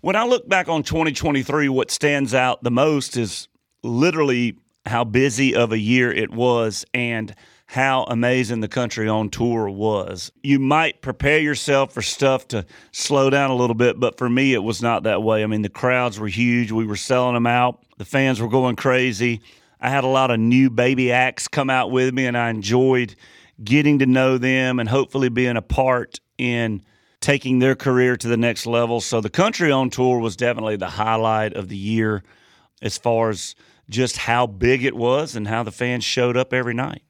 When I look back on 2023, what stands out the most is literally how busy of a year it was and how amazing the country on tour was. You might prepare yourself for stuff to slow down a little bit, but for me, it was not that way. I mean, the crowds were huge. We were selling them out. The fans were going crazy. I had a lot of new baby acts come out with me, and I enjoyed getting to know them and hopefully being a part in taking their career to the next level. So the country on tour was definitely the highlight of the year as far as just how big it was and how the fans showed up every night.